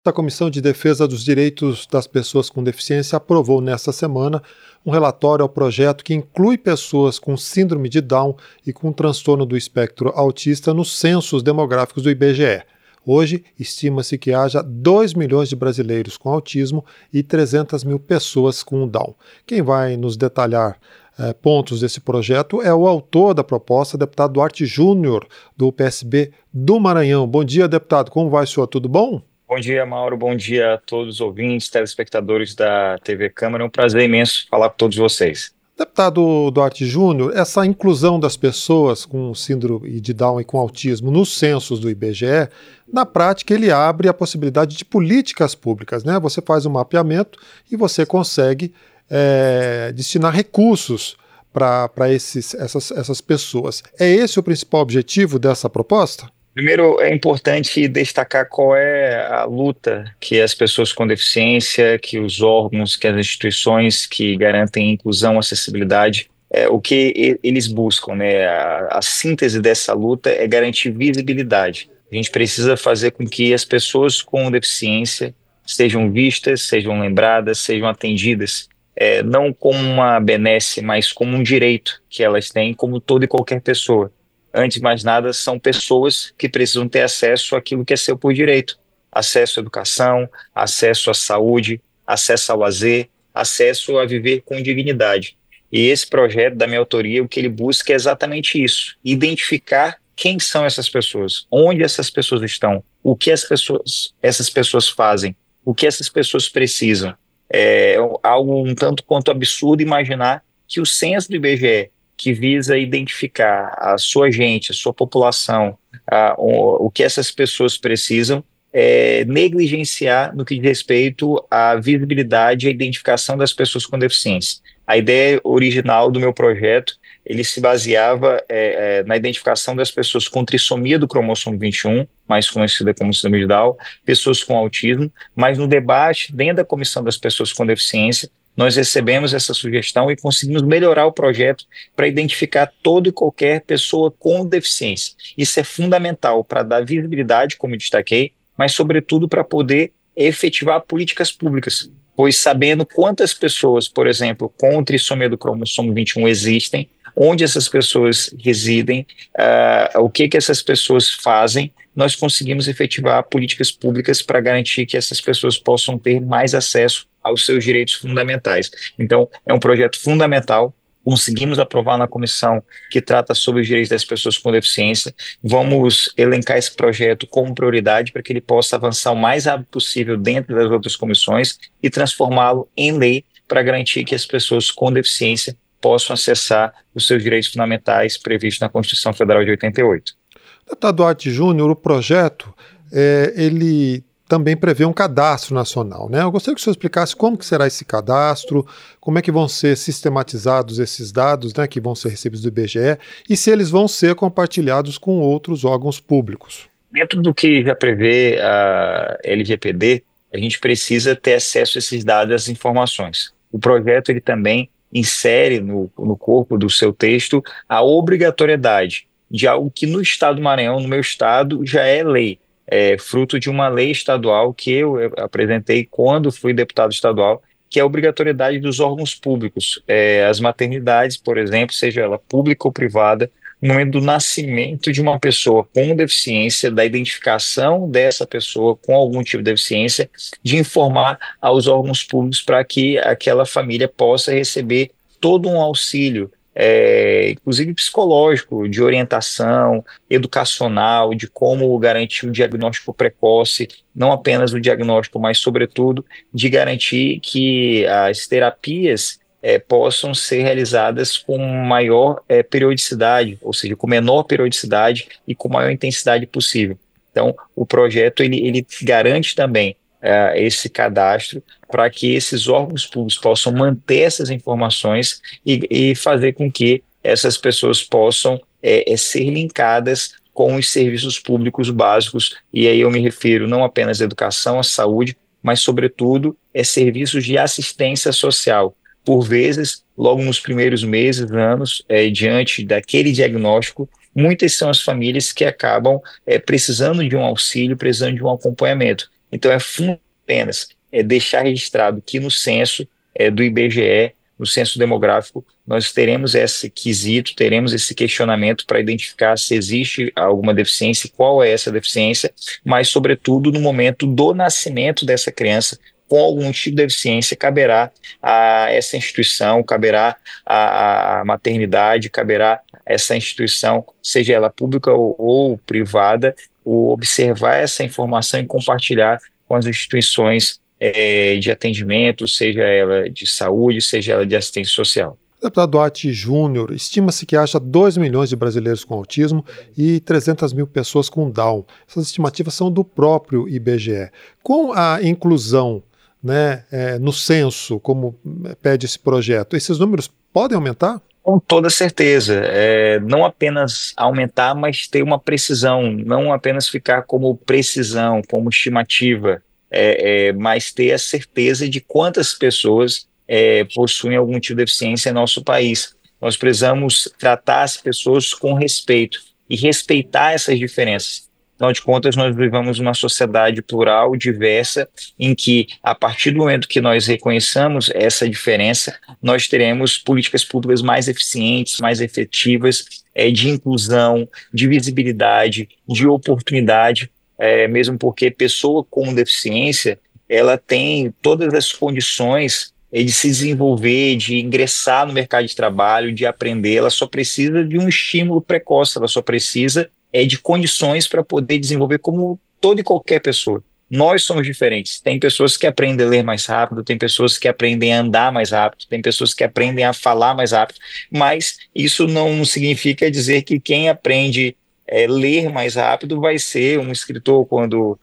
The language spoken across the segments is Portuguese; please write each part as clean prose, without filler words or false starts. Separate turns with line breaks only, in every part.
A Comissão de Defesa dos Direitos das Pessoas com Deficiência aprovou nesta semana um relatório ao projeto que inclui pessoas com síndrome de Down e com transtorno do espectro autista nos censos demográficos do IBGE. Hoje, estima-se que haja 2 milhões de brasileiros com autismo e 300 mil pessoas com Down. Quem vai nos detalhar pontos desse projeto é o autor da proposta, deputado Duarte Júnior, do PSB do Maranhão. Bom dia, deputado. Como vai, senhor? Tudo bom?
Bom dia, Mauro. Bom dia a todos os ouvintes, telespectadores da TV Câmara. É um prazer imenso falar com todos vocês.
Deputado Duarte Júnior, essa inclusão das pessoas com síndrome de Down e com autismo nos censos do IBGE, na prática ele abre a possibilidade de políticas públicas, né? Você faz um mapeamento e você consegue destinar recursos para essas pessoas. É esse o principal objetivo dessa proposta?
Primeiro, é importante destacar qual é a luta que as pessoas com deficiência, que os órgãos, que as instituições que garantem inclusão, acessibilidade, o que eles buscam, né? A síntese dessa luta é garantir visibilidade. A gente precisa fazer com que as pessoas com deficiência sejam vistas, sejam lembradas, sejam atendidas, não como uma benesse, mas como um direito que elas têm, como toda e qualquer pessoa. Antes de mais nada, são pessoas que precisam ter acesso àquilo que é seu por direito. Acesso à educação, acesso à saúde, acesso ao lazer, acesso a viver com dignidade. E esse projeto, da minha autoria, o que ele busca é exatamente isso: identificar quem são essas pessoas, onde essas pessoas estão, o que essas pessoas fazem, o que essas pessoas precisam. É algo um tanto quanto absurdo imaginar que o censo do IBGE, que visa identificar a sua gente, a sua população, o que essas pessoas precisam, negligenciar no que diz respeito à visibilidade e à identificação das pessoas com deficiência. A ideia original do meu projeto, ele se baseava na identificação das pessoas com trissomia do cromossomo 21, mais conhecida como síndrome de Down, pessoas com autismo, mas no debate dentro da Comissão das Pessoas com Deficiência, nós recebemos essa sugestão e conseguimos melhorar o projeto para identificar toda e qualquer pessoa com deficiência. Isso é fundamental para dar visibilidade, como eu destaquei, mas sobretudo para poder efetivar políticas públicas, pois sabendo quantas pessoas, por exemplo, com trissomia do cromossomo 21 existem, onde essas pessoas residem, o que essas pessoas fazem, nós conseguimos efetivar políticas públicas para garantir que essas pessoas possam ter mais acesso aos seus direitos fundamentais. Então, é um projeto fundamental. Conseguimos aprovar na comissão que trata sobre os direitos das pessoas com deficiência. Vamos elencar esse projeto como prioridade para que ele possa avançar o mais rápido possível dentro das outras comissões e transformá-lo em lei para garantir que as pessoas com deficiência possam acessar os seus direitos fundamentais previstos na Constituição Federal de 88.
Deputado Duarte Júnior, o projeto, ele também prevê um cadastro nacional, né? Eu gostaria que o senhor explicasse como que será esse cadastro, como é que vão ser sistematizados esses dados, né, que vão ser recebidos do IBGE, e se eles vão ser compartilhados com outros órgãos públicos.
Dentro do que já prevê a LGPD, a gente precisa ter acesso a esses dados, essas informações. O projeto ele também insere no corpo do seu texto a obrigatoriedade de algo que no estado do Maranhão, no meu estado, já é lei. Fruto de uma lei estadual que eu apresentei quando fui deputado estadual, que é a obrigatoriedade dos órgãos públicos. As maternidades, por exemplo, seja ela pública ou privada, no momento do nascimento de uma pessoa com deficiência, da identificação dessa pessoa com algum tipo de deficiência, de informar aos órgãos públicos para que aquela família possa receber todo um auxílio, inclusive psicológico, de orientação, educacional, de como garantir o diagnóstico precoce, não apenas o diagnóstico, mas sobretudo de garantir que as terapias possam ser realizadas com maior periodicidade, ou seja, com menor periodicidade e com maior intensidade possível. Então, o projeto ele garante também esse cadastro para que esses órgãos públicos possam manter essas informações e fazer com que essas pessoas possam ser linkadas com os serviços públicos básicos, e aí eu me refiro não apenas à educação, à saúde, mas sobretudo serviços de assistência social. Por vezes, logo nos primeiros meses, anos, diante daquele diagnóstico, muitas são as famílias que acabam precisando de um auxílio, precisando de um acompanhamento. Então, apenas deixar registrado que no censo do IBGE, no censo demográfico, nós teremos esse quesito, teremos esse questionamento para identificar se existe alguma deficiência e qual é essa deficiência, mas, sobretudo, no momento do nascimento dessa criança, com algum tipo de deficiência, caberá a essa instituição, caberá a maternidade, caberá a essa instituição, seja ela pública ou privada, observar essa informação e compartilhar com as instituições de atendimento, seja ela de saúde, seja ela de assistência social.
Deputado Duarte Júnior, estima-se que haja 2 milhões de brasileiros com autismo e 300 mil pessoas com Down. Essas estimativas são do próprio IBGE. Com a inclusão, né, no censo, como pede esse projeto, esses números podem aumentar?
Com toda certeza, não apenas aumentar, mas ter uma precisão, não apenas ficar como precisão, como estimativa, mas ter a certeza de quantas pessoas possuem algum tipo de deficiência em nosso país. Nós precisamos tratar as pessoas com respeito e respeitar essas diferenças. Afinal de contas, nós vivemos uma sociedade plural, diversa, em que, a partir do momento que nós reconheçamos essa diferença, nós teremos políticas públicas mais eficientes, mais efetivas, de inclusão, de visibilidade, de oportunidade, mesmo porque pessoa com deficiência, ela tem todas as condições de se desenvolver, de ingressar no mercado de trabalho, de aprender. Ela só precisa de um estímulo precoce, ela só precisa de condições para poder desenvolver como toda e qualquer pessoa. Nós somos diferentes. Tem pessoas que aprendem a ler mais rápido, tem pessoas que aprendem a andar mais rápido, tem pessoas que aprendem a falar mais rápido, mas isso não significa dizer que quem aprende a ler mais rápido vai ser um escritor quando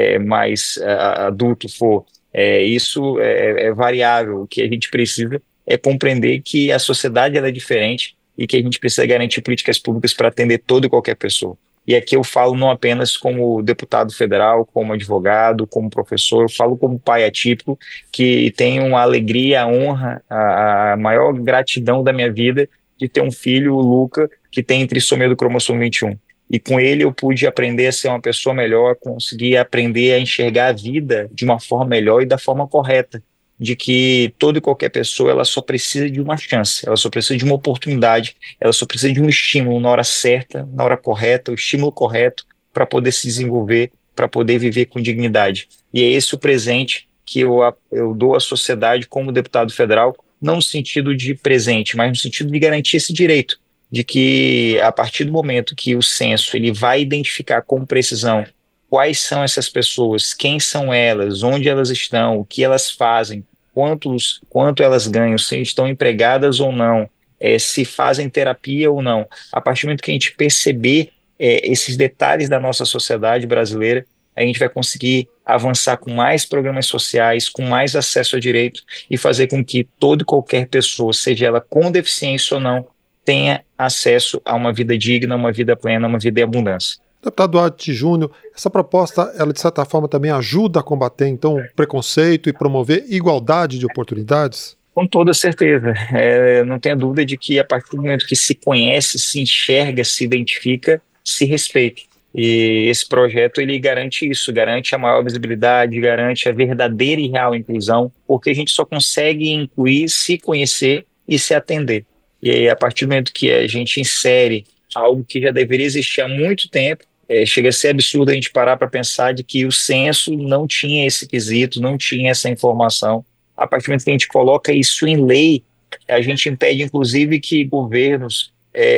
mais adulto for. Isso é variável. O que a gente precisa é compreender que a sociedade ela é diferente e que a gente precisa garantir políticas públicas para atender toda e qualquer pessoa. E aqui eu falo não apenas como deputado federal, como advogado, como professor, eu falo como pai atípico, que tenho uma alegria, a honra, a maior gratidão da minha vida de ter um filho, o Luca, que tem trissomia do cromossomo 21. E com ele eu pude aprender a ser uma pessoa melhor, conseguir aprender a enxergar a vida de uma forma melhor e da forma correta, de que toda e qualquer pessoa ela só precisa de uma chance, ela só precisa de uma oportunidade, ela só precisa de um estímulo na hora certa, na hora correta, o estímulo correto para poder se desenvolver, para poder viver com dignidade. E é esse o presente que eu dou à sociedade como deputado federal, não no sentido de presente, mas no sentido de garantir esse direito, de que a partir do momento que o censo ele vai identificar com precisão quais são essas pessoas, quem são elas, onde elas estão, o que elas fazem, quanto elas ganham, se estão empregadas ou não, se fazem terapia ou não. A partir do momento que a gente perceber esses detalhes da nossa sociedade brasileira, a gente vai conseguir avançar com mais programas sociais, com mais acesso a direito e fazer com que toda e qualquer pessoa, seja ela com deficiência ou não, tenha acesso a uma vida digna, uma vida plena, uma vida em abundância.
Deputado Duarte Júnior, essa proposta, ela de certa forma também ajuda a combater, então, o preconceito e promover igualdade de oportunidades?
Com toda certeza. Não tenha dúvida de que a partir do momento que se conhece, se enxerga, se identifica, se respeita. E esse projeto, ele garante isso, garante a maior visibilidade, garante a verdadeira e real inclusão, porque a gente só consegue incluir, se conhecer e se atender. E aí, a partir do momento que a gente insere algo que já deveria existir há muito tempo, chega a ser absurdo a gente parar para pensar de que o censo não tinha esse quesito, não tinha essa informação. A partir do momento que a gente coloca isso em lei, a gente impede, inclusive, que governos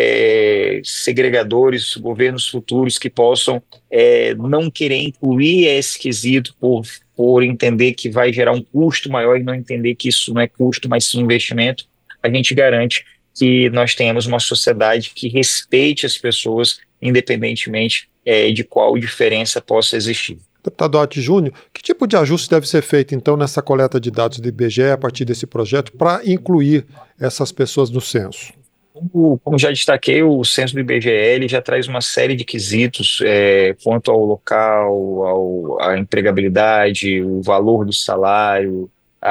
segregadores, governos futuros que possam não querer incluir esse quesito por entender que vai gerar um custo maior e não entender que isso não é custo, mas sim investimento. A gente garante que nós tenhamos uma sociedade que respeite as pessoas, independentemente de qual diferença possa existir.
Deputado Duarte Júnior, que tipo de ajuste deve ser feito, então, nessa coleta de dados do IBGE a partir desse projeto para incluir essas pessoas no censo?
Como já destaquei, o censo do IBGE ele já traz uma série de quesitos quanto ao local, à empregabilidade, o valor do salário,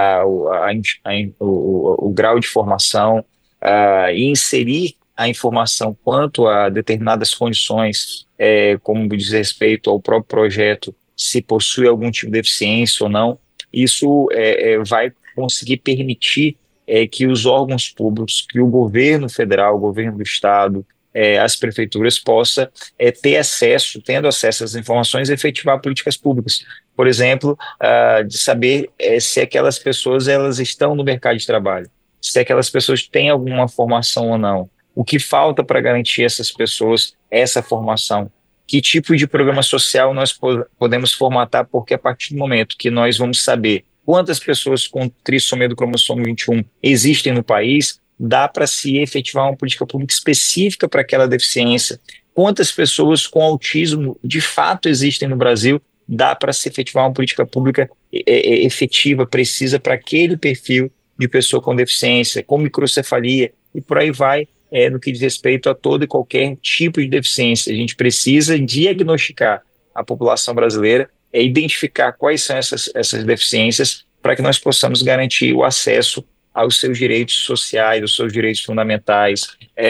o grau de formação, e inserir a informação quanto a determinadas condições, como diz respeito ao próprio projeto, se possui algum tipo de deficiência ou não. Isso vai conseguir permitir que os órgãos públicos, que o governo federal, o governo do estado, as prefeituras possam ter acesso, tendo acesso às informações, efetivar políticas públicas. Por exemplo, de saber se aquelas pessoas elas estão no mercado de trabalho, se aquelas pessoas têm alguma formação ou não, o que falta para garantir essas pessoas essa formação, que tipo de programa social nós podemos formatar, porque a partir do momento que nós vamos saber quantas pessoas com trissomia do cromossomo 21 existem no país, dá para se efetivar uma política pública específica para aquela deficiência. Quantas pessoas com autismo de fato existem no Brasil, dá para se efetivar uma política pública efetiva, precisa para aquele perfil de pessoa com deficiência, com microcefalia, e por aí vai, no que diz respeito a todo e qualquer tipo de deficiência. A gente precisa diagnosticar a população brasileira, identificar quais são essas deficiências, para que nós possamos garantir o acesso aos seus direitos sociais, aos seus direitos fundamentais,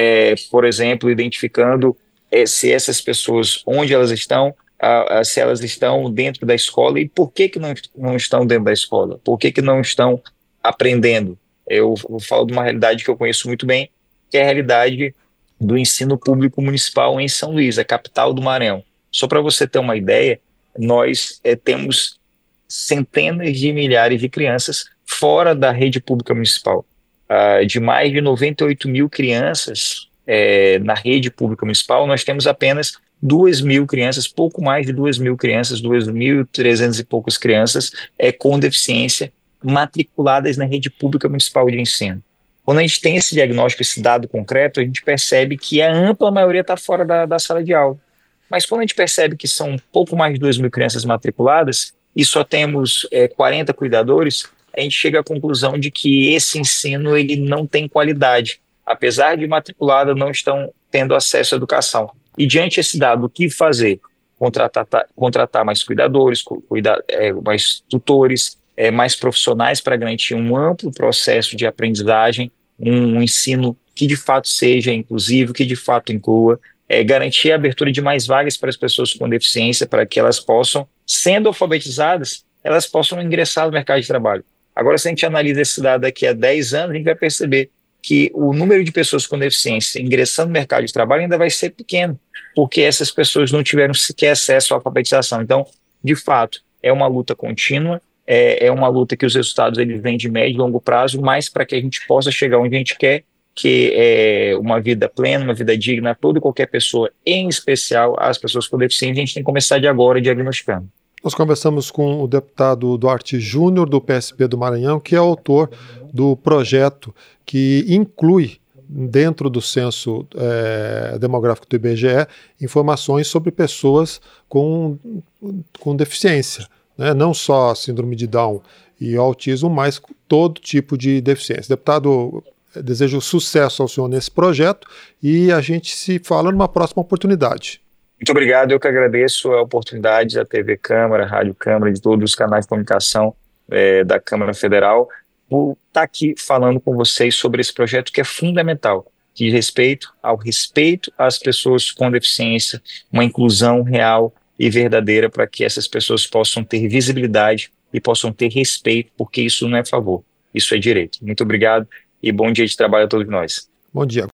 por exemplo, identificando se essas pessoas, onde elas estão, se elas estão dentro da escola e por que não estão dentro da escola, por que não estão aprendendo. Eu falo de uma realidade que eu conheço muito bem, que é a realidade do ensino público municipal em São Luís, a capital do Maranhão. Só para você ter uma ideia, nós temos centenas de milhares de crianças fora da rede pública municipal. De mais de 98 mil crianças na rede pública municipal, nós temos apenas 2.000 crianças, pouco mais de 2.000 crianças, 2.300 e poucas crianças com deficiência matriculadas na rede pública municipal de ensino. Quando a gente tem esse diagnóstico, esse dado concreto, a gente percebe que a ampla maioria está fora da sala de aula. Mas quando a gente percebe que são pouco mais de 2.000 crianças matriculadas e só temos 40 cuidadores, a gente chega à conclusão de que esse ensino ele não tem qualidade. Apesar de matriculada, não estão tendo acesso à educação. E diante desse dado, o que fazer? Contratar mais cuidadores, mais tutores, mais profissionais para garantir um amplo processo de aprendizagem, um ensino que de fato seja inclusivo, que de fato inclua, garantir a abertura de mais vagas para as pessoas com deficiência, para que elas possam, sendo alfabetizadas, elas possam ingressar no mercado de trabalho. Agora, se a gente analisa esse dado daqui a 10 anos, a gente vai perceber que o número de pessoas com deficiência ingressando no mercado de trabalho ainda vai ser pequeno, porque essas pessoas não tiveram sequer acesso à alfabetização. Então, de fato, é uma luta contínua, é uma luta que os resultados eles vêm de médio e longo prazo, mas para que a gente possa chegar onde a gente quer, que é uma vida plena, uma vida digna a toda e qualquer pessoa, em especial as pessoas com deficiência, a gente tem que começar de agora diagnosticando.
Nós conversamos com o deputado Duarte Júnior, do PSB do Maranhão, que é autor do projeto que inclui dentro do censo demográfico do IBGE informações sobre pessoas com deficiência, né? Não só síndrome de Down e autismo, mas todo tipo de deficiência. Deputado, desejo sucesso ao senhor nesse projeto e a gente se fala numa próxima oportunidade.
Muito obrigado, eu que agradeço a oportunidade da TV Câmara, Rádio Câmara, de todos os canais de comunicação da Câmara Federal, por estar aqui falando com vocês sobre esse projeto que é fundamental, de respeito às pessoas com deficiência, uma inclusão real e verdadeira para que essas pessoas possam ter visibilidade e possam ter respeito, porque isso não é favor, isso é direito. Muito obrigado e bom dia de trabalho a todos nós.
Bom dia.